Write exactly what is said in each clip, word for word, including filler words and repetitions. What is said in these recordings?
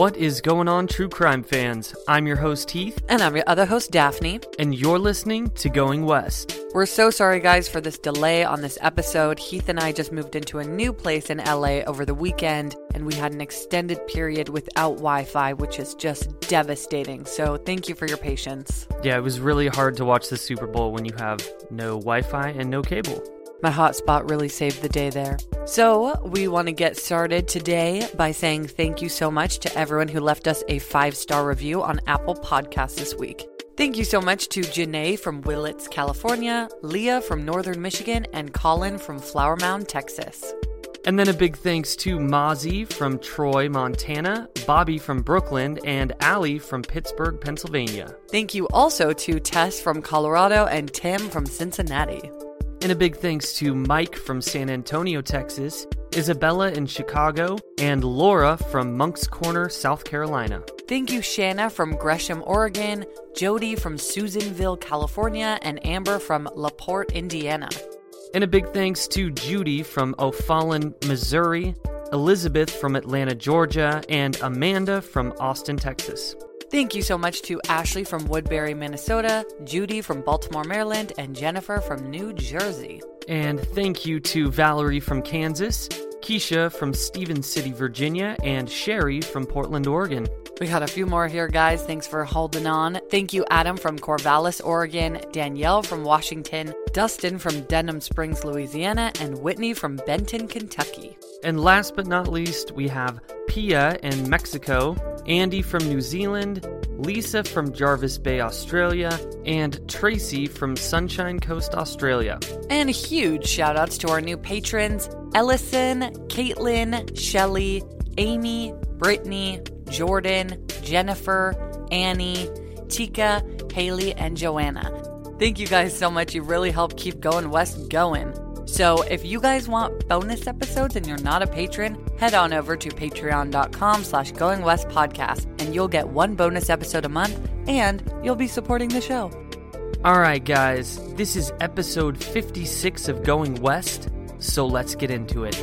What is going on, true crime fans? I'm your host, Heath. And I'm your other host, Daphne. And you're listening to Going West. We're so sorry, guys, for this delay on this episode. Heath and I just moved into a new place in L A over the weekend, and we had an extended period without Wi-Fi, which is just devastating. So thank you for your patience. Yeah, it was really hard to watch the Super Bowl when you have no Wi-Fi and no cable. My hotspot really saved the day there. So we want to get started today by saying thank you so much to everyone who left us a five-star review on Apple Podcasts this week. Thank you so much to Janae from Willits, California, Leah from Northern Michigan, and Colin from Flower Mound, Texas. And then a big thanks to Mozzie from Troy, Montana, Bobby from Brooklyn, and Allie from Pittsburgh, Pennsylvania. Thank you also to Tess from Colorado and Tim from Cincinnati. And a big thanks to Mike from San Antonio, Texas, Isabella in Chicago, and Laura from Moncks Corner, South Carolina. Thank you, Shanna from Gresham, Oregon, Jody from Susanville, California, and Amber from LaPorte, Indiana. And a big thanks to Judy from O'Fallon, Missouri, Elizabeth from Atlanta, Georgia, and Amanda from Austin, Texas. Thank you so much to Ashley from Woodbury, Minnesota, Judy from Baltimore, Maryland, and Jennifer from New Jersey. And thank you to Valerie from Kansas, Keisha from Stevens City, Virginia, and Sherry from Portland, Oregon. We got a few more here, guys. Thanks for holding on. Thank you, Adam from Corvallis, Oregon, Danielle from Washington, Dustin from Denham Springs, Louisiana, and Whitney from Benton, Kentucky. And last but not least, we have Pia in Mexico, Andy from New Zealand, Lisa from Jarvis Bay, Australia, and Tracy from Sunshine Coast, Australia. And huge shout outs to our new patrons, Ellison, Caitlin, Shelley, Amy, Brittany, Jordan, Jennifer, Annie, Tika, Haley, and Joanna. Thank you guys so much. You really help keep Going West going. So if you guys want bonus episodes and you're not a patron, head on over to patreon.com slash Going West podcast, and you'll get one bonus episode a month, and you'll be supporting the show. All right, guys, this is episode fifty-six of Going West, so let's get into it.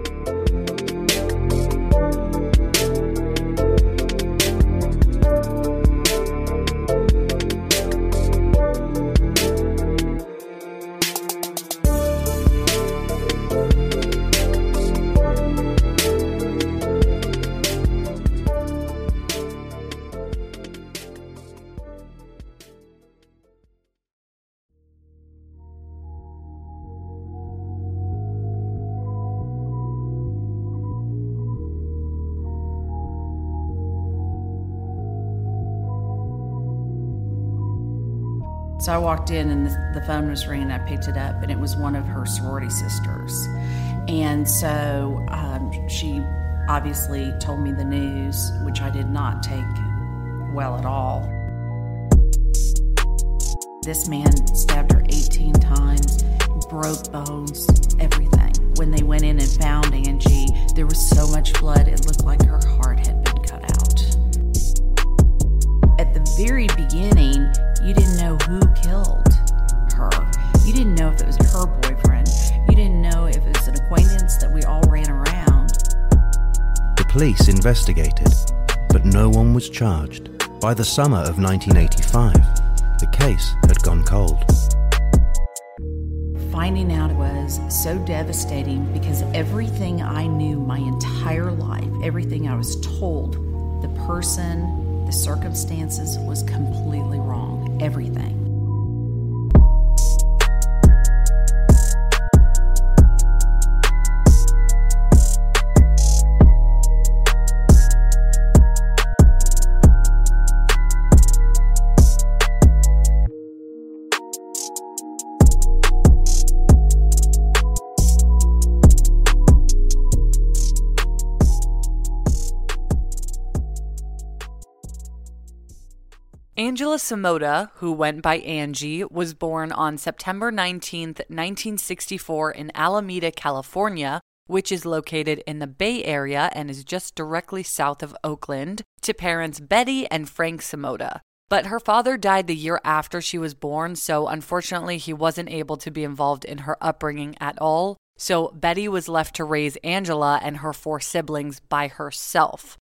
So I walked in and the, the phone was ringing. I picked it up, and it was one of her sorority sisters. And so um, she obviously told me the news, which I did not take well at all. This man stabbed her eighteen times, broke bones, everything. When they went in and found Angie, there was so much blood, it looked like her heart had been cut out. At the very beginning, you didn't know who killed her. You didn't know if it was her boyfriend. You didn't know if it was an acquaintance that we all ran around. The police investigated, but no one was charged. By the summer of nineteen eighty-five, the case had gone cold. Finding out was so devastating because everything I knew my entire life, everything I was told, the person, the circumstances was completely wrong. Everything. Angela Samota, who went by Angie, was born on September nineteenth, nineteen sixty-four in Alameda, California, which is located in the Bay Area and is just directly south of Oakland, to parents Betty and Frank Samota. But her father died the year after she was born, so unfortunately he wasn't able to be involved in her upbringing at all. So Betty was left to raise Angela and her four siblings by herself.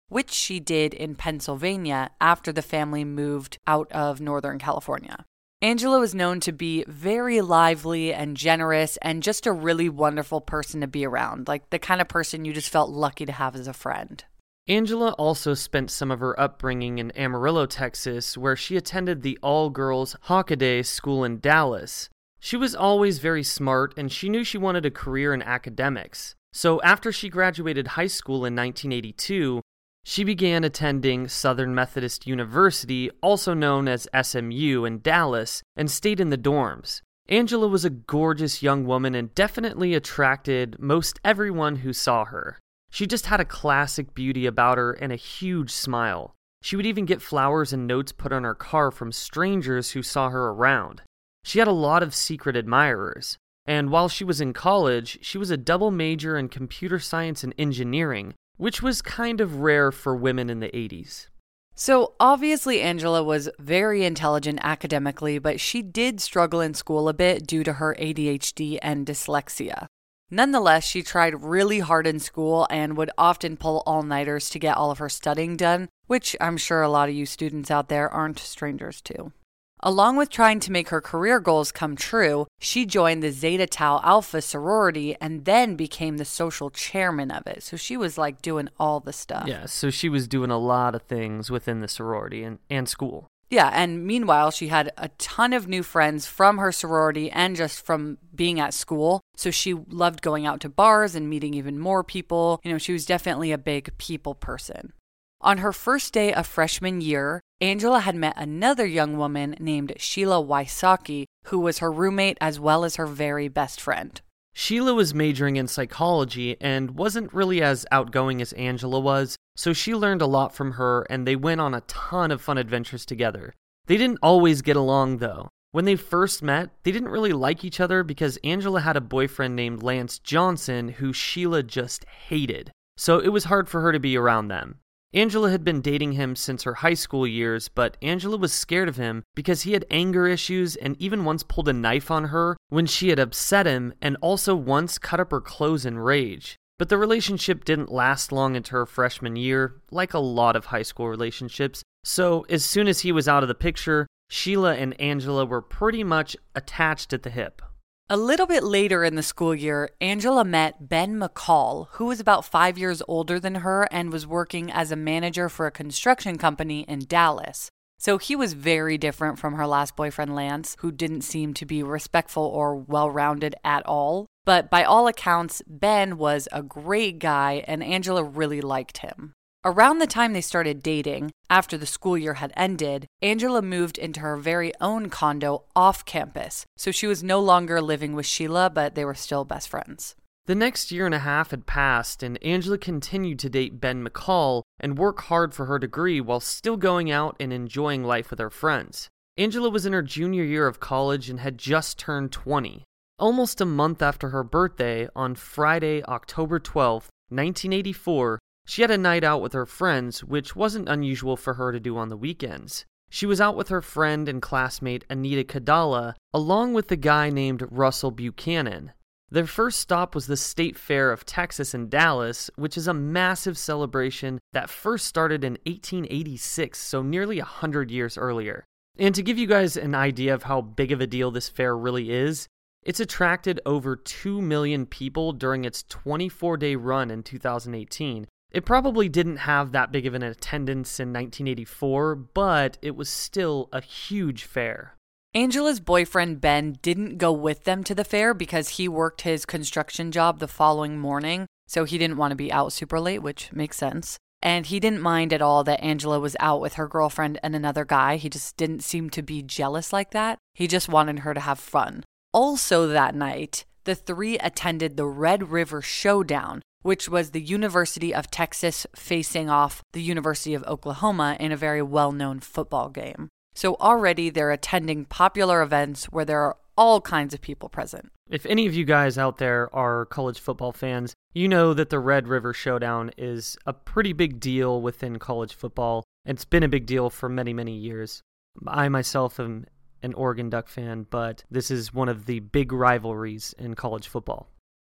which she did in Pennsylvania after the family moved out of Northern California. Angela was known to be very lively and generous and just a really wonderful person to be around, like the kind of person you just felt lucky to have as a friend. Angela also spent some of her upbringing in Amarillo, Texas, where she attended the all-girls Hockaday School in Dallas. She was always very smart, and she knew she wanted a career in academics. So after she graduated high school in nineteen eighty-two, she began attending Southern Methodist University, also known as S M U, in Dallas, and stayed in the dorms. Angela was a gorgeous young woman and definitely attracted most everyone who saw her. She just had a classic beauty about her and a huge smile. She would even get flowers and notes put on her car from strangers who saw her around. She had a lot of secret admirers. And while she was in college, she was a double major in computer science and engineering, which was kind of rare for women in the eighties. So obviously Angela was very intelligent academically, but she did struggle in school a bit due to her A D H D and dyslexia. Nonetheless, she tried really hard in school and would often pull all-nighters to get all of her studying done, which I'm sure a lot of you students out there aren't strangers to. Along with trying to make her career goals come true, she joined the Zeta Tau Alpha sorority and then became the social chairman of it. So she was like doing all the stuff. Yeah, so she was doing a lot of things within the sorority and, and school. Yeah, and meanwhile, she had a ton of new friends from her sorority and just from being at school. So she loved going out to bars and meeting even more people. You know, she was definitely a big people person. On her first day of freshman year, Angela had met another young woman named Sheila Wysocki, who was her roommate as well as her very best friend. Sheila was majoring in psychology and wasn't really as outgoing as Angela was, so she learned a lot from her and they went on a ton of fun adventures together. They didn't always get along though. When they first met, they didn't really like each other because Angela had a boyfriend named Lance Johnson who Sheila just hated, so it was hard for her to be around them. Angela had been dating him since her high school years, but Angela was scared of him because he had anger issues and even once pulled a knife on her when she had upset him and also once cut up her clothes in rage. But the relationship didn't last long into her freshman year, like a lot of high school relationships, so as soon as he was out of the picture, Sheila and Angela were pretty much attached at the hip. A little bit later in the school year, Angela met Ben McCall, who was about five years older than her and was working as a manager for a construction company in Dallas. So he was very different from her last boyfriend, Lance, who didn't seem to be respectful or well-rounded at all. But by all accounts, Ben was a great guy and Angela really liked him. Around the time they started dating, after the school year had ended, Angela moved into her very own condo off campus, so she was no longer living with Sheila, but they were still best friends. The next year and a half had passed, and Angela continued to date Ben McCall and work hard for her degree while still going out and enjoying life with her friends. Angela was in her junior year of college and had just turned twenty. Almost a month after her birthday, on Friday, October twelfth, nineteen eighty-four, she had a night out with her friends, which wasn't unusual for her to do on the weekends. She was out with her friend and classmate Anita Kadala, along with a guy named Russell Buchanan. Their first stop was the State Fair of Texas in Dallas, which is a massive celebration that first started in eighteen eighty-six, so nearly one hundred years earlier. And to give you guys an idea of how big of a deal this fair really is, it's attracted over two million people during its twenty-four day run in two thousand eighteen. It probably didn't have that big of an attendance in nineteen eighty-four, but it was still a huge fair. Angela's boyfriend Ben didn't go with them to the fair because he worked his construction job the following morning, so he didn't want to be out super late, which makes sense. And he didn't mind at all that Angela was out with her girlfriend and another guy. He just didn't seem to be jealous like that. He just wanted her to have fun. Also that night, the three attended the Red River Showdown, which was the University of Texas facing off the University of Oklahoma in a very well-known football game. So already they're attending popular events where there are all kinds of people present. If any of you guys out there are college football fans, you know that the Red River Showdown is a pretty big deal within college football. It's been a big deal for many, many years. I myself am an Oregon Duck fan, but this is one of the big rivalries in college football.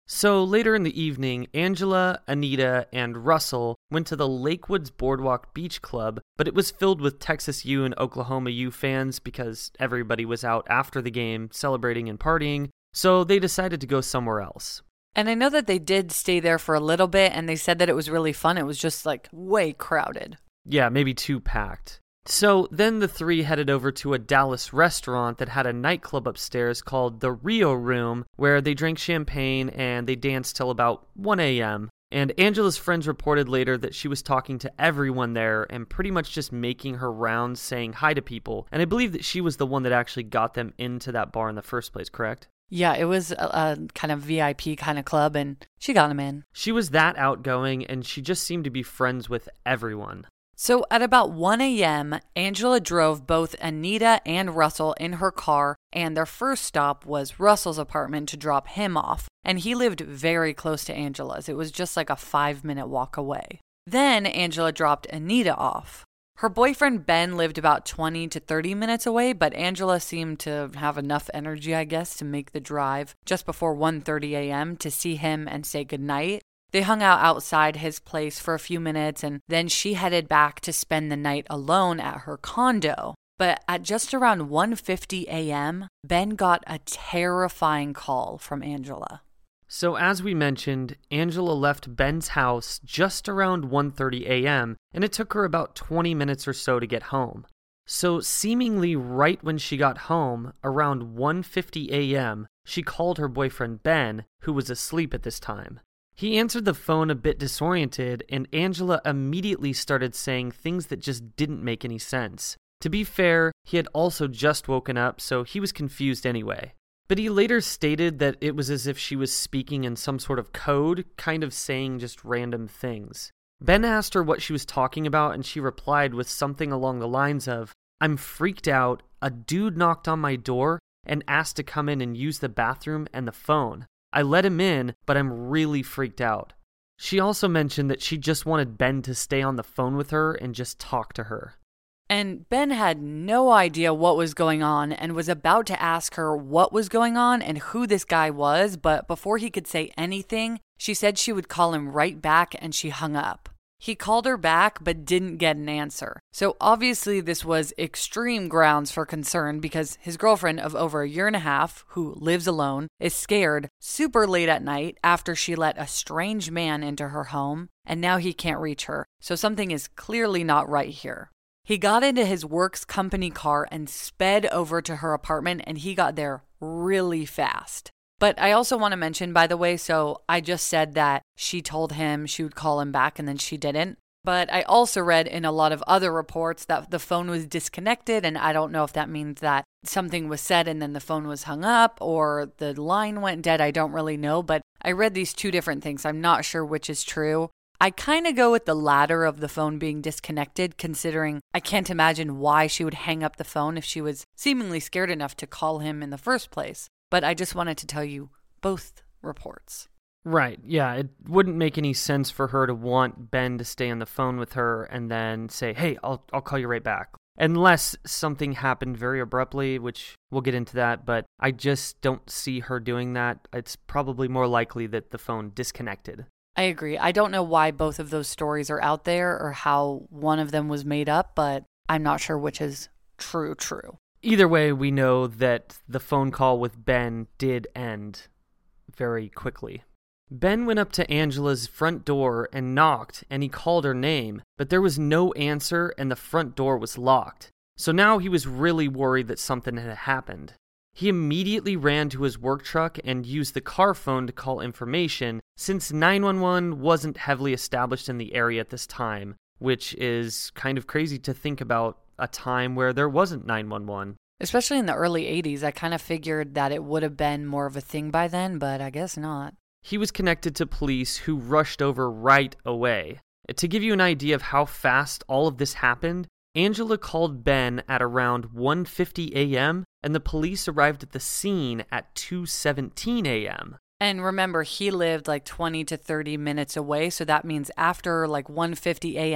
So later in the evening, Angela, Anita, and Russell went to the Lakewoods Boardwalk Beach Club, but it was filled with Texas U and Oklahoma U fans because everybody was out after the game celebrating and partying, so they decided to go somewhere else. And I know that they did stay there for a little bit, and they said that it was really fun. It was just like way crowded. Yeah, maybe too packed. So then the three headed over to a Dallas restaurant that had a nightclub upstairs called the Rio Room, where they drank champagne and they danced till about one a.m. And Angela's friends reported later that she was talking to everyone there and pretty much just making her rounds saying hi to people. And I believe that she was the one that actually got them into that bar in the first place, correct? Yeah, it was a, a kind of V I P kind of club, and she got them in. She was that outgoing, and she just seemed to be friends with everyone. So at about one a.m., Angela drove both Anita and Russell in her car, and their first stop was Russell's apartment to drop him off. And he lived very close to Angela's. It was just like a five-minute walk away. Then Angela dropped Anita off. Her boyfriend Ben lived about twenty to thirty minutes away, but Angela seemed to have enough energy, I guess, to make the drive just before one thirty a.m. to see him and say goodnight. They hung out outside his place for a few minutes, and then she headed back to spend the night alone at her condo. But at just around one fifty a.m., Ben got a terrifying call from Angela. So as we mentioned, Angela left Ben's house just around one thirty a.m., and it took her about twenty minutes or so to get home. So seemingly right when she got home, around one fifty a.m., she called her boyfriend Ben, who was asleep at this time. He answered the phone a bit disoriented, and Angela immediately started saying things that just didn't make any sense. To be fair, he had also just woken up, so he was confused anyway. But he later stated that it was as if she was speaking in some sort of code, kind of saying just random things. Ben asked her what she was talking about, and she replied with something along the lines of, "I'm freaked out. A dude knocked on my door and asked to come in and use the bathroom and the phone. I let him in, but I'm really freaked out." She also mentioned that she just wanted Ben to stay on the phone with her and just talk to her. And Ben had no idea what was going on and was about to ask her what was going on and who this guy was, but before he could say anything, she said she would call him right back, and she hung up. He called her back but didn't get an answer. So obviously this was extreme grounds for concern because his girlfriend of over a year and a half, who lives alone, is scared super late at night after she let a strange man into her home, and now he can't reach her. So something is clearly not right here. He got into his works company car and sped over to her apartment, and he got there really fast. But I also want to mention, by the way, so I just said that she told him she would call him back and then she didn't. But I also read in a lot of other reports that the phone was disconnected, and I don't know if that means that something was said and then the phone was hung up or the line went dead. I don't really know, but I read these two different things. I'm not sure which is true. I kind of go with the latter of the phone being disconnected, considering I can't imagine why she would hang up the phone if she was seemingly scared enough to call him in the first place. But I just wanted to tell you both reports. Right, yeah, it wouldn't make any sense for her to want Ben to stay on the phone with her and then say, "Hey, I'll I'll call you right back." Unless something happened very abruptly, which we'll get into that, but I just don't see her doing that. It's probably more likely that the phone disconnected. I agree. I don't know why both of those stories are out there or how one of them was made up, but I'm not sure which is true true. Either way, we know that the phone call with Ben did end very quickly. Ben went up to Angela's front door and knocked, and he called her name, but there was no answer and the front door was locked. So now he was really worried that something had happened. He immediately ran to his work truck and used the car phone to call information, since nine one one wasn't heavily established in the area at this time, which is kind of crazy to think about a time where there wasn't nine one one. Especially in the early eighties, I kind of figured that it would have been more of a thing by then, but I guess not. He was connected to police who rushed over right away. To give you an idea of how fast all of this happened, Angela called Ben at around one fifty a.m., and the police arrived at the scene at two seventeen a.m. And remember, he lived like twenty to thirty minutes away, so that means after like one fifty a.m.,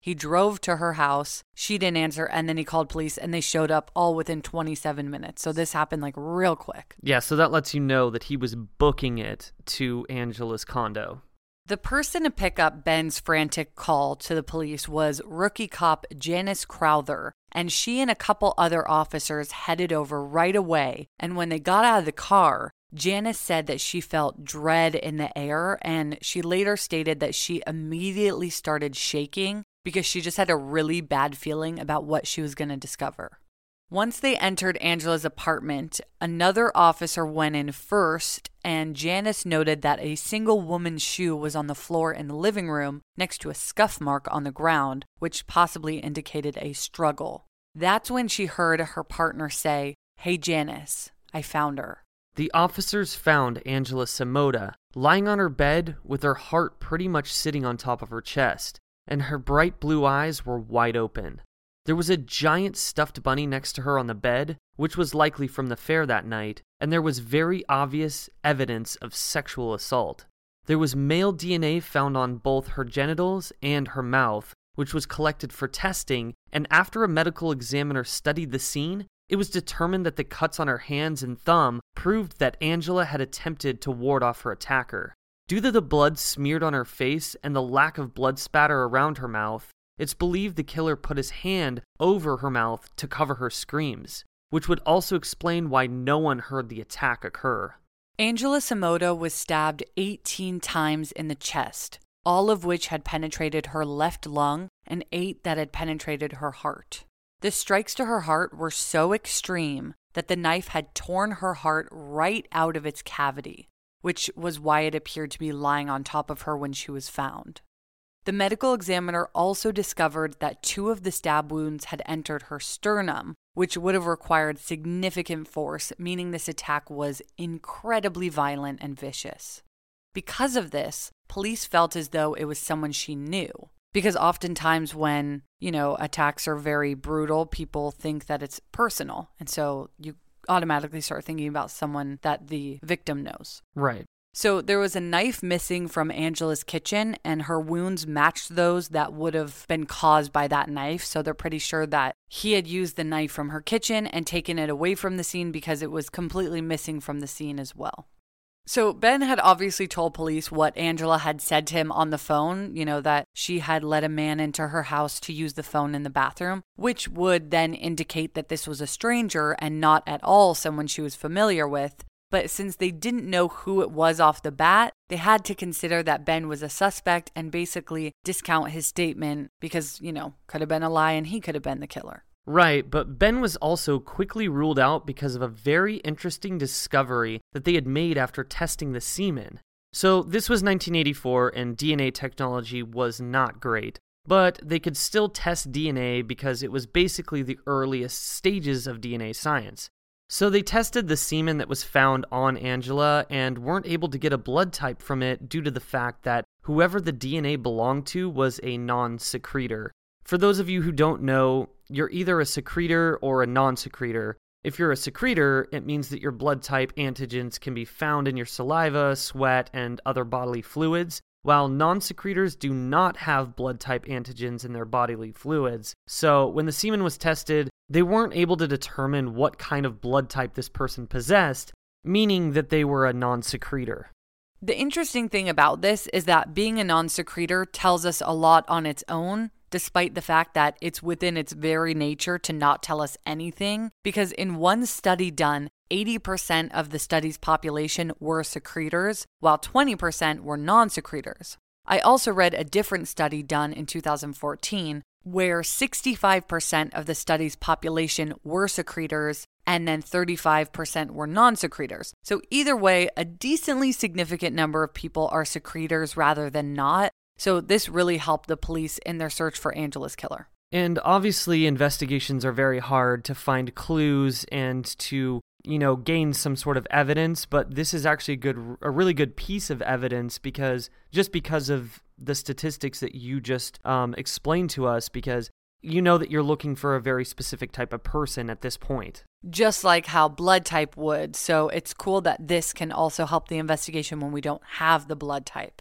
He drove to her house. She didn't answer, and then he called police, and they showed up all within twenty-seven minutes. So this happened like real quick. Yeah, so that lets you know that he was booking it to Angela's condo. The person to pick up Ben's frantic call to the police was rookie cop Janice Crowther, and she and a couple other officers headed over right away. And when they got out of the car, Janice said that she felt dread in the air, and she later stated that she immediately started shaking because she just had a really bad feeling about what she was going to discover. Once they entered Angela's apartment, another officer went in first, and Janice noted that a single woman's shoe was on the floor in the living room next to a scuff mark on the ground, which possibly indicated a struggle. That's when she heard her partner say, "Hey Janice, I found her." The officers found Angela Samoda lying on her bed with her heart pretty much sitting on top of her chest, and her bright blue eyes were wide open. There was a giant stuffed bunny next to her on the bed, which was likely from the fair that night, and there was very obvious evidence of sexual assault. There was male D N A found on both her genitals and her mouth, which was collected for testing, and after a medical examiner studied the scene, it was determined that the cuts on her hands and thumb proved that Angela had attempted to ward off her attacker. Due to the blood smeared on her face and the lack of blood spatter around her mouth, it's believed the killer put his hand over her mouth to cover her screams, which would also explain why no one heard the attack occur. Angela Samoda was stabbed eighteen times in the chest, all of which had penetrated her left lung and eight that had penetrated her heart. The strikes to her heart were so extreme that the knife had torn her heart right out of its cavity, which was why it appeared to be lying on top of her when she was found. The medical examiner also discovered that two of the stab wounds had entered her sternum, which would have required significant force, meaning this attack was incredibly violent and vicious. Because of this, police felt as though it was someone she knew. Because oftentimes when, you know, attacks are very brutal, people think that it's personal. And so you automatically start thinking about someone that the victim knows. Right. So there was a knife missing from Angela's kitchen, and her wounds matched those that would have been caused by that knife. So they're pretty sure that he had used the knife from her kitchen and taken it away from the scene because it was completely missing from the scene as well. So Ben had obviously told police what Angela had said to him on the phone, you know, that she had let a man into her house to use the phone in the bathroom, which would then indicate that this was a stranger and not at all someone she was familiar with. But since they didn't know who it was off the bat, they had to consider that Ben was a suspect and basically discount his statement because, you know, could have been a lie and he could have been the killer. Right, but Ben was also quickly ruled out because of a very interesting discovery that they had made after testing the semen. So this was nineteen eighty-four and D N A technology was not great, but they could still test D N A because it was basically the earliest stages of D N A science. So they tested the semen that was found on Angela and weren't able to get a blood type from it due to the fact that whoever the D N A belonged to was a non-secretor. For those of you who don't know, you're either a secretor or a non-secretor. If you're a secretor, it means that your blood type antigens can be found in your saliva, sweat, and other bodily fluids, while non-secretors do not have blood type antigens in their bodily fluids. So when the semen was tested, they weren't able to determine what kind of blood type this person possessed, meaning that they were a non-secretor. The interesting thing about this is that being a non-secretor tells us a lot on its own, despite the fact that it's within its very nature to not tell us anything, because in one study done, eighty percent of the study's population were secretors, while twenty percent were non-secretors. I also read a different study done in two thousand fourteen, where sixty-five percent of the study's population were secretors, and then thirty-five percent were non-secretors. So either way, a decently significant number of people are secretors rather than not. So this really helped the police in their search for Angela's killer. And obviously investigations are very hard to find clues and to, you know, gain some sort of evidence, but this is actually a good, a really good piece of evidence because just because of the statistics that you just um, explained to us, because you know that you're looking for a very specific type of person at this point. Just like how blood type would. So it's cool that this can also help the investigation when we don't have the blood type.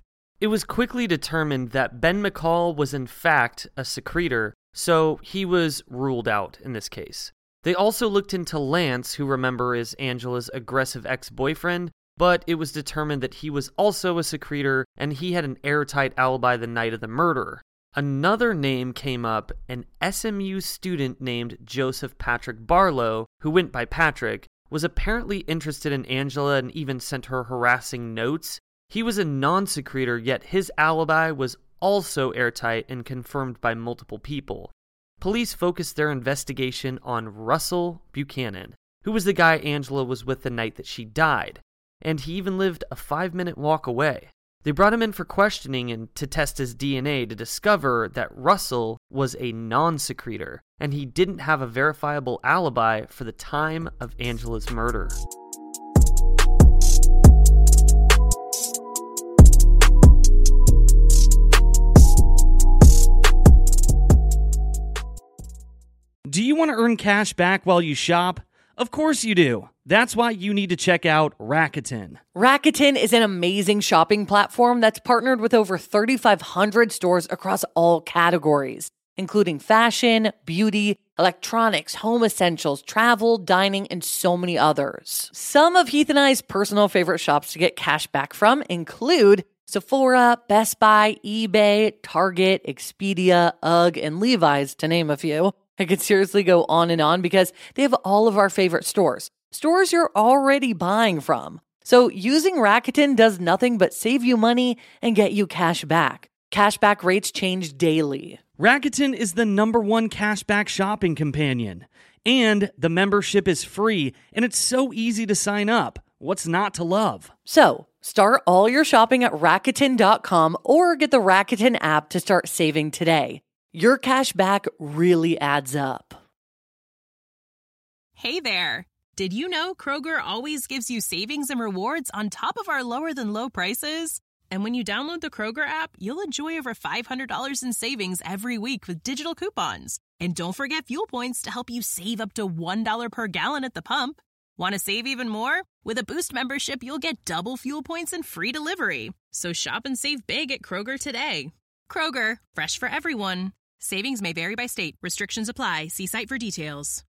It was quickly determined that Ben McCall was in fact a secretor, so he was ruled out in this case. They also looked into Lance, who remember is Angela's aggressive ex-boyfriend, but it was determined that he was also a secretor and he had an airtight alibi the night of the murder. Another name came up, an S M U student named Joseph Patrick Barlow, who went by Patrick, was apparently interested in Angela and even sent her harassing notes. He was a non-secretor, yet his alibi was also airtight and confirmed by multiple people. Police focused their investigation on Russell Buchanan, who was the guy Angela was with the night that she died, and he even lived a five-minute walk away. They brought him in for questioning and to test his D N A to discover that Russell was a non-secretor, and he didn't have a verifiable alibi for the time of Angela's murder. Do you want to earn cash back while you shop? Of course you do. That's why you need to check out Rakuten. Rakuten is an amazing shopping platform that's partnered with over thirty-five hundred stores across all categories, including fashion, beauty, electronics, home essentials, travel, dining, and so many others. Some of Heath and I's personal favorite shops to get cash back from include Sephora, Best Buy, eBay, Target, Expedia, UGG, and Levi's, to name a few. I could seriously go on and on because they have all of our favorite stores. Stores you're already buying from. So using Rakuten does nothing but save you money and get you cash back. Cashback rates change daily. Rakuten is the number one cashback shopping companion. And the membership is free, and it's so easy to sign up. What's not to love? So, start all your shopping at Rakuten dot com or get the Rakuten app to start saving today. Your cash back really adds up. Hey there. Did you know Kroger always gives you savings and rewards on top of our lower than low prices? And when you download the Kroger app, you'll enjoy over five hundred dollars in savings every week with digital coupons. And don't forget fuel points to help you save up to one dollar per gallon at the pump. Want to save even more? With a Boost membership, you'll get double fuel points and free delivery. So shop and save big at Kroger today. Kroger, fresh for everyone. Savings may vary by state. Restrictions apply. See site for details.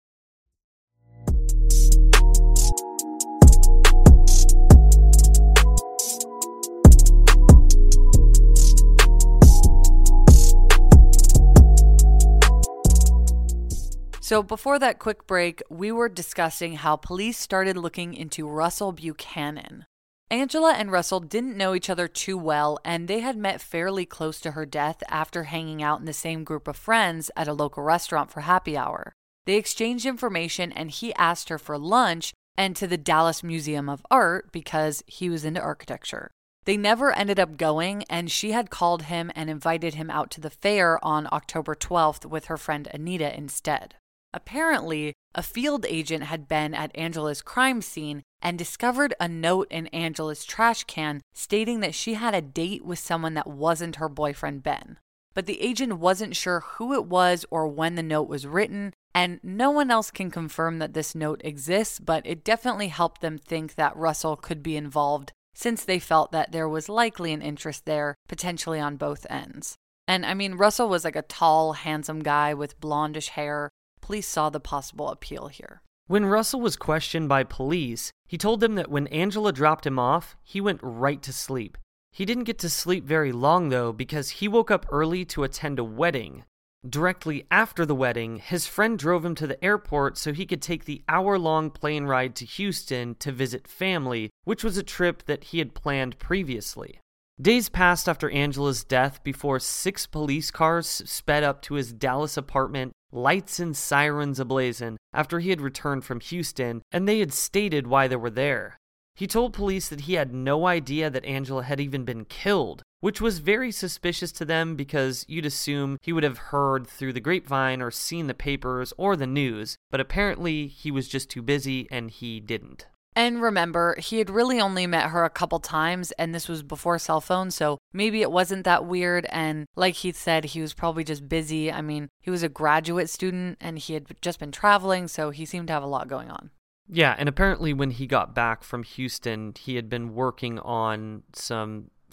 So before that quick break, we were discussing how police started looking into Russell Buchanan. Angela and Russell didn't know each other too well, and they had met fairly close to her death after hanging out in the same group of friends at a local restaurant for happy hour. They exchanged information, and he asked her for lunch and to the Dallas Museum of Art because he was into architecture. They never ended up going, and she had called him and invited him out to the fair on October twelfth with her friend Anita instead. Apparently, a field agent had been at Angela's crime scene and discovered a note in Angela's trash can stating that she had a date with someone that wasn't her boyfriend Ben. But the agent wasn't sure who it was or when the note was written, and no one else can confirm that this note exists, but it definitely helped them think that Russell could be involved since they felt that there was likely an interest there, potentially on both ends. And I mean, Russell was like a tall, handsome guy with blondish hair. Police saw the possible appeal here. When Russell was questioned by police, he told them that when Angela dropped him off, he went right to sleep. He didn't get to sleep very long, though, because he woke up early to attend a wedding. Directly after the wedding, his friend drove him to the airport so he could take the hour-long plane ride to Houston to visit family, which was a trip that he had planned previously. Days passed after Angela's death before six police cars sped up to his Dallas apartment, lights and sirens ablazing, after he had returned from Houston, and they had stated why they were there. He told police that he had no idea that Angela had even been killed, which was very suspicious to them because you'd assume he would have heard through the grapevine or seen the papers or the news, but apparently he was just too busy and he didn't. And remember, he had really only met her a couple times, and this was before cell phones, so maybe it wasn't that weird, and like Heath said, he was probably just busy. I mean, he was a graduate student, and he had just been traveling, so he seemed to have a lot going on. Yeah, and apparently when he got back from Houston, he had been working on some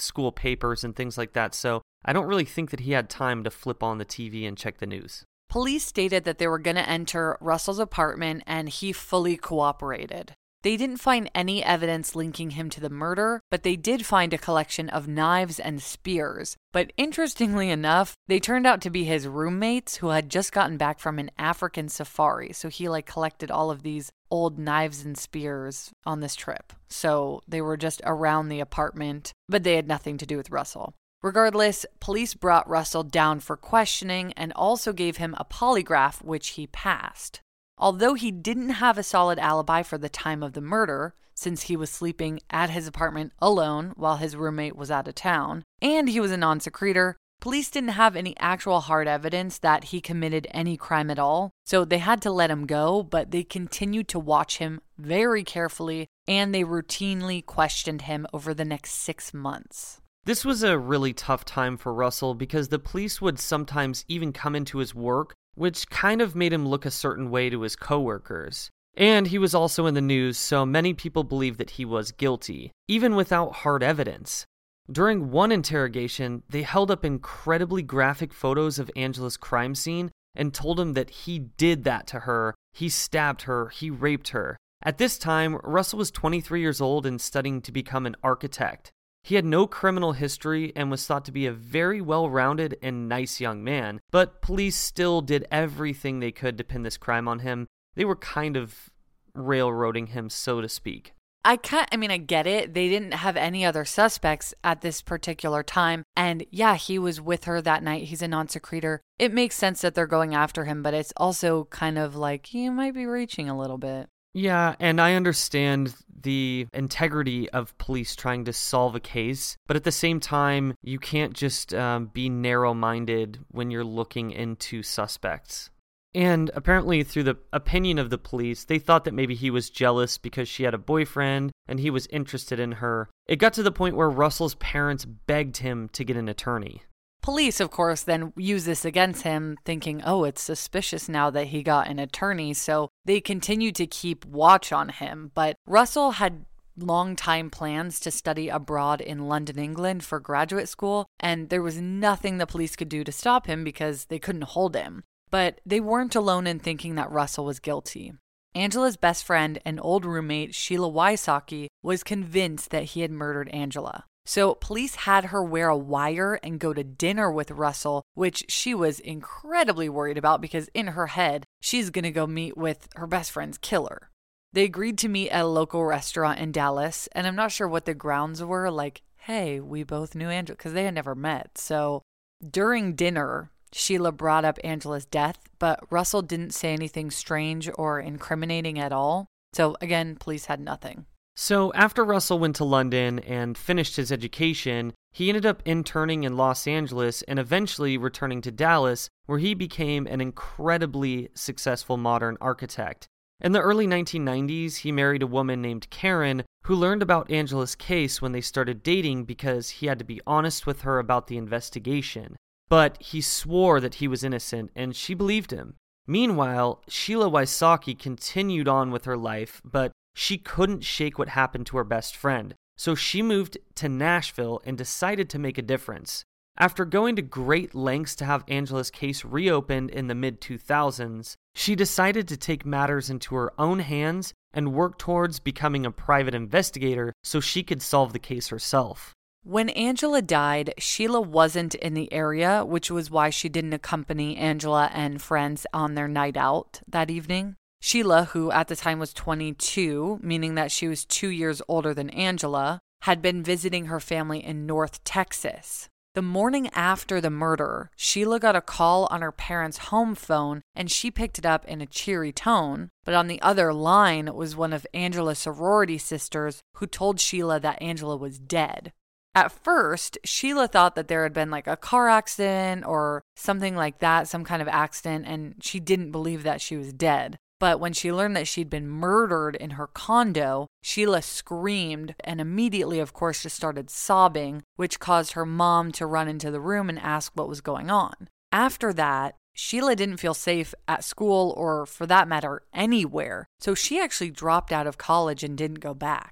school papers and things like that, so I don't really think that he had time to flip on the T V and check the news. Police stated that they were going to enter Russell's apartment, and he fully cooperated. They didn't find any evidence linking him to the murder, but they did find a collection of knives and spears. But interestingly enough, they turned out to be his roommates who had just gotten back from an African safari. So he like collected all of these old knives and spears on this trip. So they were just around the apartment, but they had nothing to do with Russell. Regardless, police brought Russell down for questioning and also gave him a polygraph, which he passed. Although he didn't have a solid alibi for the time of the murder, since he was sleeping at his apartment alone while his roommate was out of town, and he was a non-secretor, police didn't have any actual hard evidence that he committed any crime at all, so they had to let him go, but they continued to watch him very carefully, and they routinely questioned him over the next six months. This was a really tough time for Russell because the police would sometimes even come into his work, which kind of made him look a certain way to his coworkers. And he was also in the news, so many people believed that he was guilty, even without hard evidence. During one interrogation, they held up incredibly graphic photos of Angela's crime scene and told him that he did that to her, he stabbed her, he raped her. At this time, Russell was twenty-three years old and studying to become an architect. He had no criminal history and was thought to be a very well-rounded and nice young man, but police still did everything they could to pin this crime on him. They were kind of railroading him, so to speak. I can't, I mean, I get it. They didn't have any other suspects at this particular time. And yeah, he was with her that night. He's a non-secretor. It makes sense that they're going after him, but it's also kind of like, you might be reaching a little bit. Yeah, and I understand the integrity of police trying to solve a case, but at the same time, you can't just um, be narrow-minded when you're looking into suspects. And apparently, through the opinion of the police, they thought that maybe he was jealous because she had a boyfriend and he was interested in her. It got to the point where Russell's parents begged him to get an attorney. Police, of course, then use this against him, thinking, oh, it's suspicious now that he got an attorney, so they continued to keep watch on him. But Russell had long-time plans to study abroad in London, England for graduate school, and there was nothing the police could do to stop him because they couldn't hold him. But they weren't alone in thinking that Russell was guilty. Angela's best friend and old roommate, Sheila Wysocki, was convinced that he had murdered Angela. So police had her wear a wire and go to dinner with Russell, which she was incredibly worried about because in her head, she's going to go meet with her best friend's killer. They agreed to meet at a local restaurant in Dallas, and I'm not sure what the grounds were, like, hey, we both knew Angela, because they had never met. So during dinner, Sheila brought up Angela's death, but Russell didn't say anything strange or incriminating at all. So again, police had nothing. So after Russell went to London and finished his education, he ended up interning in Los Angeles and eventually returning to Dallas, where he became an incredibly successful modern architect. In the early nineteen nineties, he married a woman named Karen, who learned about Angela's case when they started dating because he had to be honest with her about the investigation. But he swore that he was innocent, and she believed him. Meanwhile, Sheila Wysocki continued on with her life, but she couldn't shake what happened to her best friend, so she moved to Nashville and decided to make a difference. After going to great lengths to have Angela's case reopened in the mid two thousands, she decided to take matters into her own hands and work towards becoming a private investigator so she could solve the case herself. When Angela died, Sheila wasn't in the area, which was why she didn't accompany Angela and friends on their night out that evening. Sheila, who at the time was twenty-two, meaning that she was two years older than Angela, had been visiting her family in North Texas. The morning after the murder, Sheila got a call on her parents' home phone, and she picked it up in a cheery tone, but on the other line was one of Angela's sorority sisters who told Sheila that Angela was dead. At first, Sheila thought that there had been like a car accident or something like that, some kind of accident, and she didn't believe that she was dead. But when she learned that she'd been murdered in her condo, Sheila screamed and immediately, of course, just started sobbing, which caused her mom to run into the room and ask what was going on. After that, Sheila didn't feel safe at school or, for that matter, anywhere. So she actually dropped out of college and didn't go back.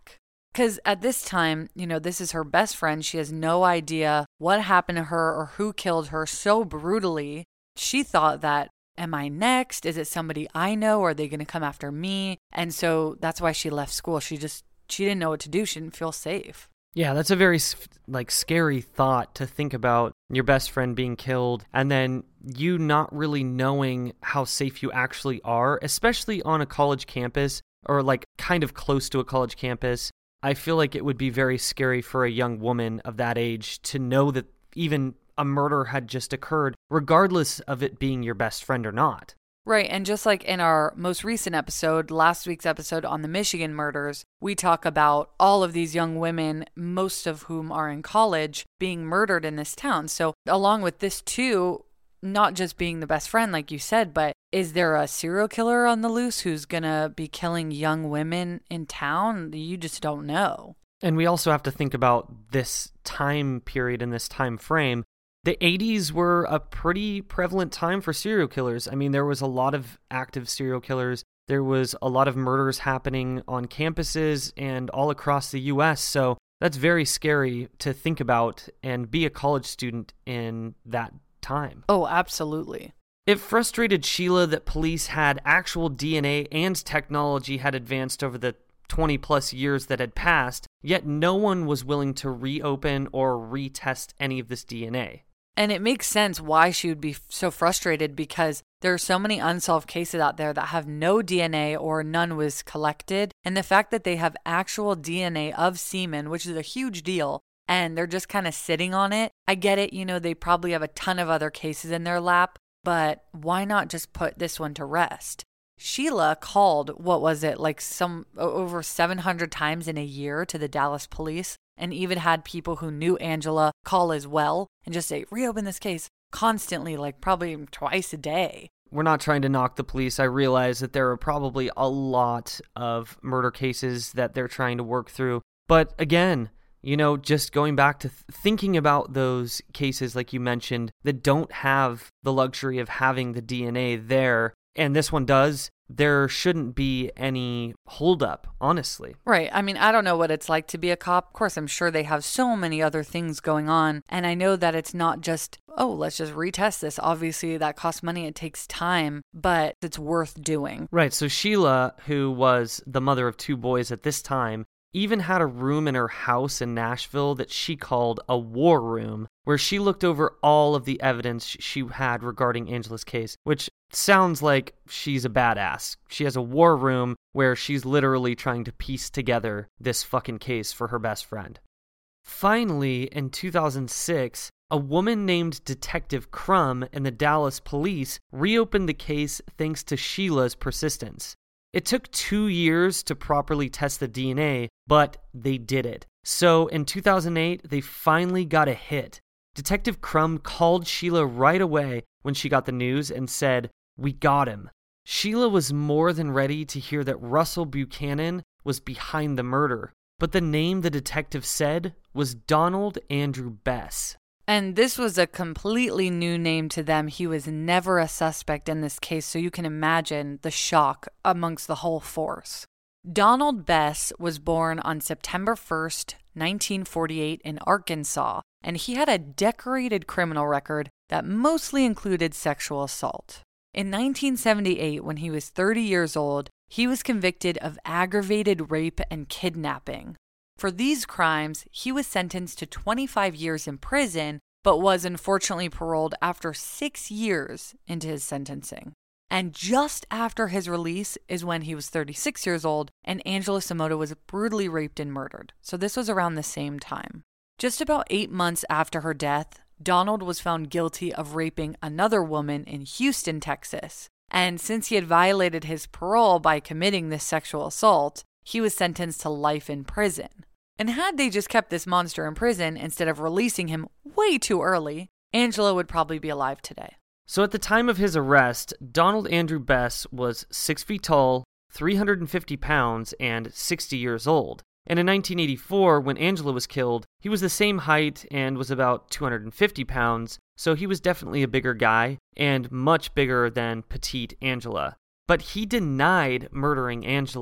Because at this time, you know, this is her best friend. She has no idea what happened to her or who killed her so brutally. She thought that, am I next? Is it somebody I know? Or are they going to come after me? And so that's why she left school. She just, she didn't know what to do. She didn't feel safe. Yeah, that's a very, like, scary thought to think about your best friend being killed and then you not really knowing how safe you actually are, especially on a college campus or, like, kind of close to a college campus. I feel like it would be very scary for a young woman of that age to know that even a murder had just occurred, regardless of it being your best friend or not. Right, and just like in our most recent episode, last week's episode on the Michigan murders, we talk about all of these young women, most of whom are in college, being murdered in this town. So along with this too, not just being the best friend, like you said, but is there a serial killer on the loose who's going to be killing young women in town? You just don't know. And we also have to think about this time period and this time frame. The eighties were a pretty prevalent time for serial killers. I mean, there was a lot of active serial killers. There was a lot of murders happening on campuses and all across the U S. So that's very scary to think about and be a college student in that time. Oh, absolutely. It frustrated Sheila that police had actual D N A and technology had advanced over the twenty plus years that had passed, yet no one was willing to reopen or retest any of this D N A. And it makes sense why she would be so frustrated because there are so many unsolved cases out there that have no D N A or none was collected. And the fact that they have actual D N A of semen, which is a huge deal, and they're just kind of sitting on it. I get it, you know, they probably have a ton of other cases in their lap, but why not just put this one to rest? Sheila called, what was it, like some over seven hundred times in a year to the Dallas police, and even had people who knew Angela call as well and just say, reopen this case constantly, like probably twice a day. We're not trying to knock the police. I realize that there are probably a lot of murder cases that they're trying to work through. But again, you know, just going back to th- thinking about those cases, like you mentioned, that don't have the luxury of having the D N A there, and this one does, there shouldn't be any holdup, honestly. Right. I mean, I don't know what it's like to be a cop. Of course, I'm sure they have so many other things going on. And I know that it's not just, oh, let's just retest this. Obviously, that costs money. It takes time, but it's worth doing. Right. So Sheila, who was the mother of two boys at this time, even had a room in her house in Nashville that she called a war room, where she looked over all of the evidence she had regarding Angela's case, which sounds like she's a badass. She has a war room where she's literally trying to piece together this fucking case for her best friend. Finally, in two thousand six, a woman named Detective Crum and the Dallas police reopened the case thanks to Sheila's persistence. It took two years to properly test the D N A, but they did it. So in two thousand eight, they finally got a hit. Detective Crum called Sheila right away when she got the news and said, "We got him." Sheila was more than ready to hear that Russell Buchanan was behind the murder, but the name the detective said was Donald Andrew Bess. And this was a completely new name to them. He was never a suspect in this case, so you can imagine the shock amongst the whole force. Donald Bess was born on September first, nineteen forty-eight in Arkansas, and he had a decorated criminal record that mostly included sexual assault. In nineteen seventy-eight, when he was thirty years old, he was convicted of aggravated rape and kidnapping. For these crimes, he was sentenced to twenty-five years in prison, but was unfortunately paroled after six years into his sentencing. And just after his release is when he was thirty-six years old and Angela Somoto was brutally raped and murdered. So this was around the same time. Just about eight months after her death, Donald was found guilty of raping another woman in Houston, Texas. And since he had violated his parole by committing this sexual assault, he was sentenced to life in prison. And had they just kept this monster in prison instead of releasing him way too early, Angela would probably be alive today. So at the time of his arrest, Donald Andrew Bess was six feet tall, three hundred fifty pounds, and sixty years old. And in nineteen eighty-four, when Angela was killed, he was the same height and was about two hundred fifty pounds, so he was definitely a bigger guy, and much bigger than petite Angela. But he denied murdering Angela.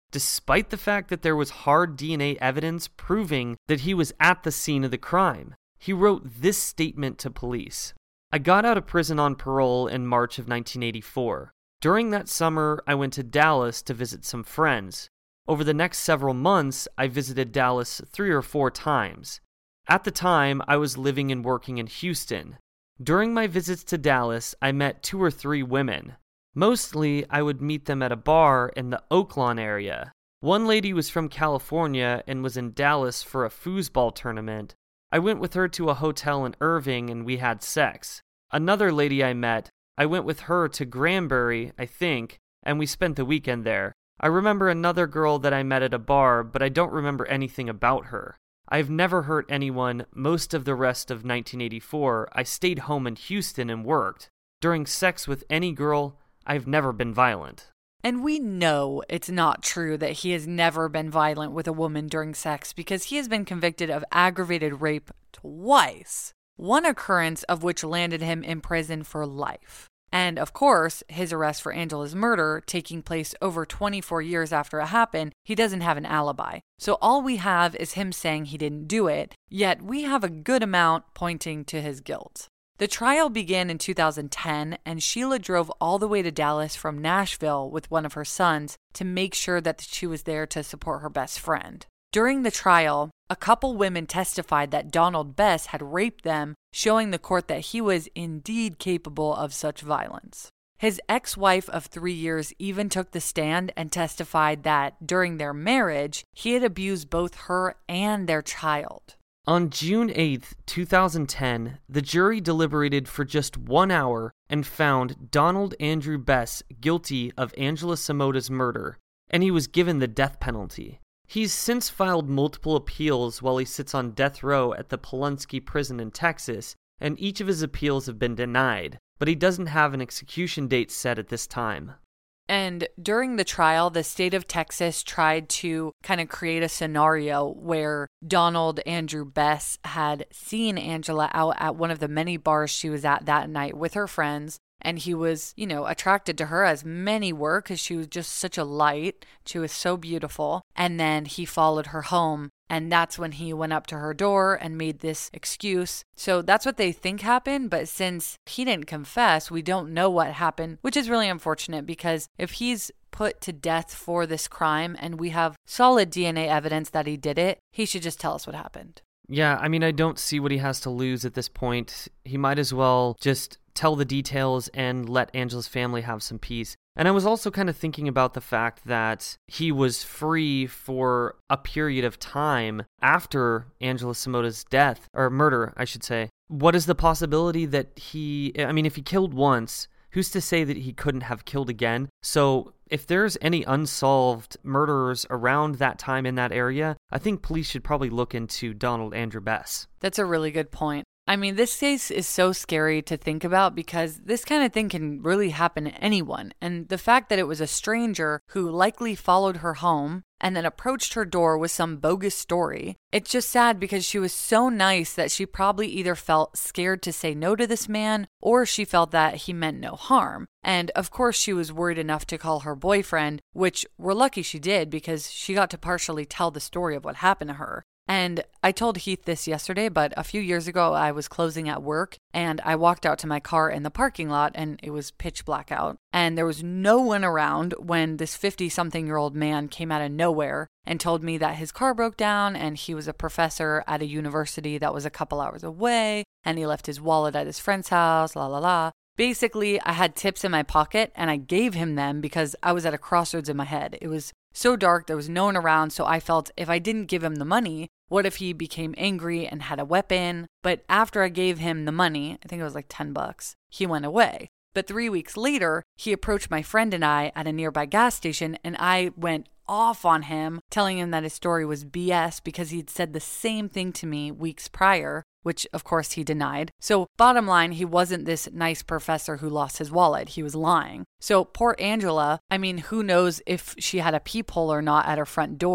despite the fact that there was hard D N A evidence proving that he was at the scene of the crime. He wrote this statement to police. I got out of prison on parole in March of nineteen eighty-four. During that summer, I went to Dallas to visit some friends. Over the next several months, I visited Dallas three or four times. At the time, I was living and working in Houston. During my visits to Dallas, I met two or three women. Mostly, I would meet them at a bar in the Oaklawn area. One lady was from California and was in Dallas for a foosball tournament. I went with her to a hotel in Irving and we had sex. Another lady I met, I went with her to Granbury, I think, and we spent the weekend there. I remember another girl that I met at a bar, but I don't remember anything about her. I've never hurt anyone. Most of the rest of nineteen eighty-four, I stayed home in Houston and worked. During sex with any girl, I've never been violent. And we know it's not true that he has never been violent with a woman during sex because he has been convicted of aggravated rape twice, one occurrence of which landed him in prison for life. And of course, his arrest for Angela's murder taking place over twenty-four years after it happened, he doesn't have an alibi. So all we have is him saying he didn't do it, yet we have a good amount pointing to his guilt. The trial began in two thousand ten, and Sheila drove all the way to Dallas from Nashville with one of her sons to make sure that she was there to support her best friend. During the trial, a couple women testified that Donald Bess had raped them, showing the court that he was indeed capable of such violence. His ex-wife of three years even took the stand and testified that during their marriage, he had abused both her and their child. On June eighth, two thousand ten, the jury deliberated for just one hour and found Donald Andrew Bess guilty of Angela Samota's murder, and he was given the death penalty. He's since filed multiple appeals while he sits on death row at the Polunsky prison in Texas, and each of his appeals have been denied, but he doesn't have an execution date set at this time. And during the trial, the state of Texas tried to kind of create a scenario where Donald Andrew Bess had seen Angela out at one of the many bars she was at that night with her friends. And he was, you know, attracted to her, as many were, because she was just such a light. She was so beautiful. And then he followed her home. And that's when he went up to her door and made this excuse. So that's what they think happened. But since he didn't confess, we don't know what happened, which is really unfortunate because if he's put to death for this crime and we have solid D N A evidence that he did it, he should just tell us what happened. Yeah, I mean, I don't see what he has to lose at this point. He might as well just tell the details and let Angela's family have some peace. And I was also kind of thinking about the fact that he was free for a period of time after Angela Samota's death, or murder, I should say. What is the possibility that he, I mean, if he killed once, who's to say that he couldn't have killed again? So if there's any unsolved murderers around that time in that area, I think police should probably look into Donald Andrew Bess. That's a really good point. I mean, this case is so scary to think about because this kind of thing can really happen to anyone. And the fact that it was a stranger who likely followed her home and then approached her door with some bogus story, it's just sad because she was so nice that she probably either felt scared to say no to this man or she felt that he meant no harm. And of course, she was worried enough to call her boyfriend, which we're lucky she did because she got to partially tell the story of what happened to her. And I told Heath this yesterday, but a few years ago I was closing at work and I walked out to my car in the parking lot and it was pitch black out. And there was no one around when this fifty-something-year-old man came out of nowhere and told me that his car broke down and he was a professor at a university that was a couple hours away and he left his wallet at his friend's house, la la la. Basically, I had tips in my pocket and I gave him them because I was at a crossroads in my head. It was so dark, there was no one around, so I felt if I didn't give him the money, what if he became angry and had a weapon? But after I gave him the money, I think it was like ten bucks, he went away. But three weeks later, he approached my friend and I at a nearby gas station and I went off on him, telling him that his story was B S because he'd said the same thing to me weeks prior, which of course he denied. So bottom line, he wasn't this nice professor who lost his wallet. He was lying. So poor Angela, I mean, who knows if she had a peephole or not at her front door,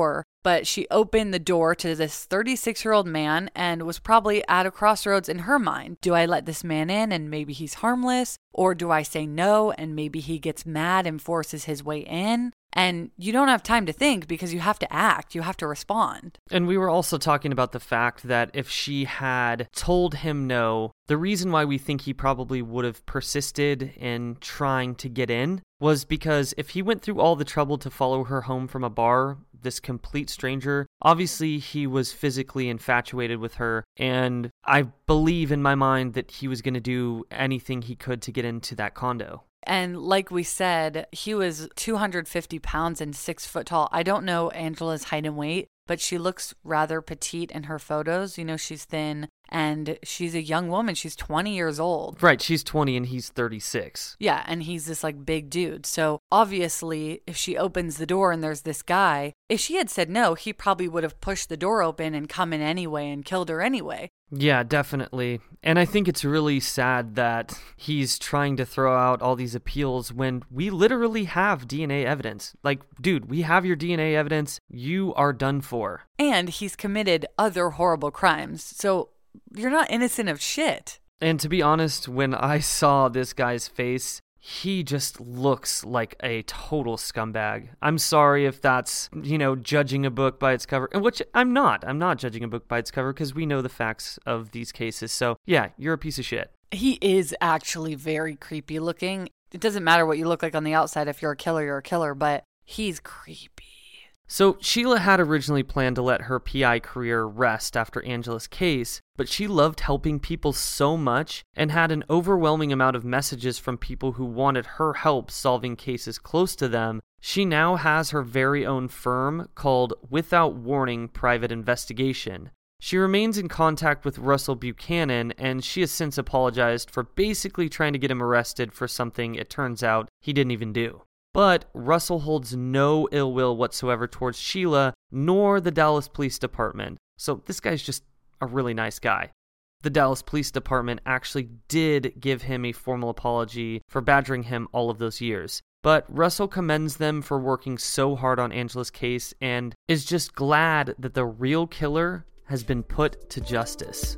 but she opened the door to this thirty-six-year-old man and was probably at a crossroads in her mind. Do I let this man in and maybe he's harmless? Or do I say no and maybe he gets mad and forces his way in? And you don't have time to think because you have to act. You have to respond. And we were also talking about the fact that if she had told him no, the reason why we think he probably would have persisted in trying to get in was because if he went through all the trouble to follow her home from a bar, this complete stranger, obviously he was physically infatuated with her. And I believe in my mind that he was going to do anything he could to get into that condo. And like we said, he was two hundred fifty pounds and six foot tall. I don't know Angela's height and weight, but she looks rather petite in her photos. You know, she's thin and she's a young woman. She's twenty years old. Right. She's twenty and he's thirty-six. Yeah. And he's this like big dude. So obviously, if she opens the door and there's this guy, if she had said no, he probably would have pushed the door open and come in anyway and killed her anyway. Yeah, definitely. And I think it's really sad that he's trying to throw out all these appeals when we literally have D N A evidence. Like, dude, we have your D N A evidence. You are done for. And he's committed other horrible crimes. So you're not innocent of shit. And to be honest, when I saw this guy's face, he just looks like a total scumbag. I'm sorry if that's, you know, judging a book by its cover, which I'm not. I'm not judging a book by its cover because we know the facts of these cases. So, yeah, you're a piece of shit. He is actually very creepy looking. It doesn't matter what you look like on the outside. If you're a killer, you're a killer, but he's creepy. So Sheila had originally planned to let her P I career rest after Angela's case, but she loved helping people so much and had an overwhelming amount of messages from people who wanted her help solving cases close to them. She now has her very own firm called Without Warning Private Investigation. She remains in contact with Russell Buchanan, and she has since apologized for basically trying to get him arrested for something it turns out he didn't even do. But Russell holds no ill will whatsoever towards Sheila, nor the Dallas Police Department. So this guy's just a really nice guy. The Dallas Police Department actually did give him a formal apology for badgering him all of those years. But Russell commends them for working so hard on Angela's case and is just glad that the real killer has been put to justice.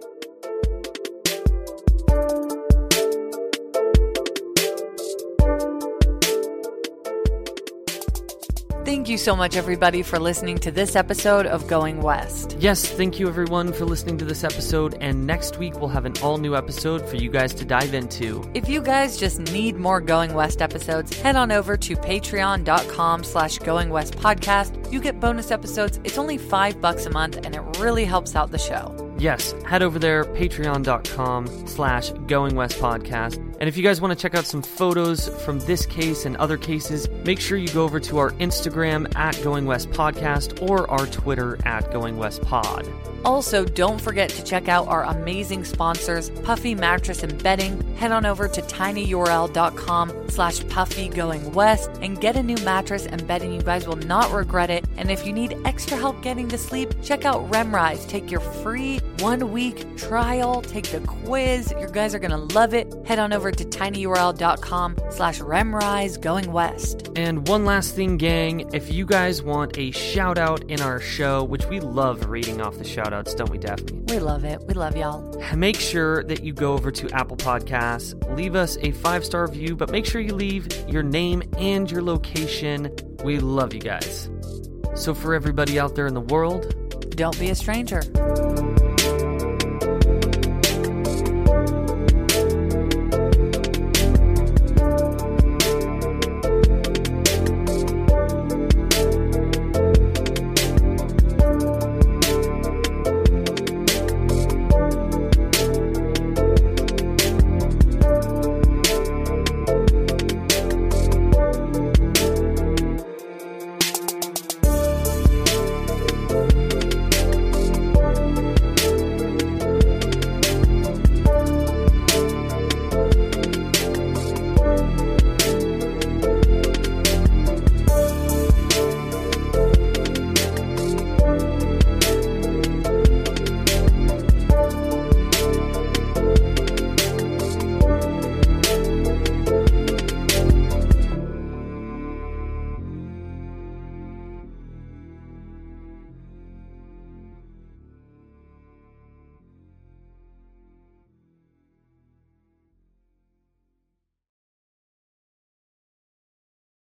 Thank you so much, everybody, for listening to this episode of Going West. Yes, thank you, everyone, for listening to this episode. And next week, we'll have an all-new episode for you guys to dive into. If you guys just need more Going West episodes, head on over to patreon.com slash Going West podcast. You get bonus episodes. It's only five bucks a month, and it really helps out the show. Yes, head over there, patreon.com slash Going West podcast. And if you guys want to check out some photos from this case and other cases, make sure you go over to our Instagram at Going West Podcast or our Twitter at Going West Pod. Also, don't forget to check out our amazing sponsors, Puffy Mattress and Bedding. Head on over to tinyurl.com slash Puffy Going West and get a new mattress and bedding. You guys will not regret it. And if you need extra help getting to sleep, check out Remrise. Take your free one-week trial. Take the quiz. You guys are going to love it. Head on over to tinyurl.com slash Remrise Going West. And one last thing, gang. If you guys want a shout-out in our show, which we love reading off the shout outs, don't we, Daphne? We love it. We love y'all. Make sure that you go over to Apple Podcasts, leave us a five-star review, but make sure you leave your name and your location. We love you guys. So for everybody out there in the world, don't be a stranger.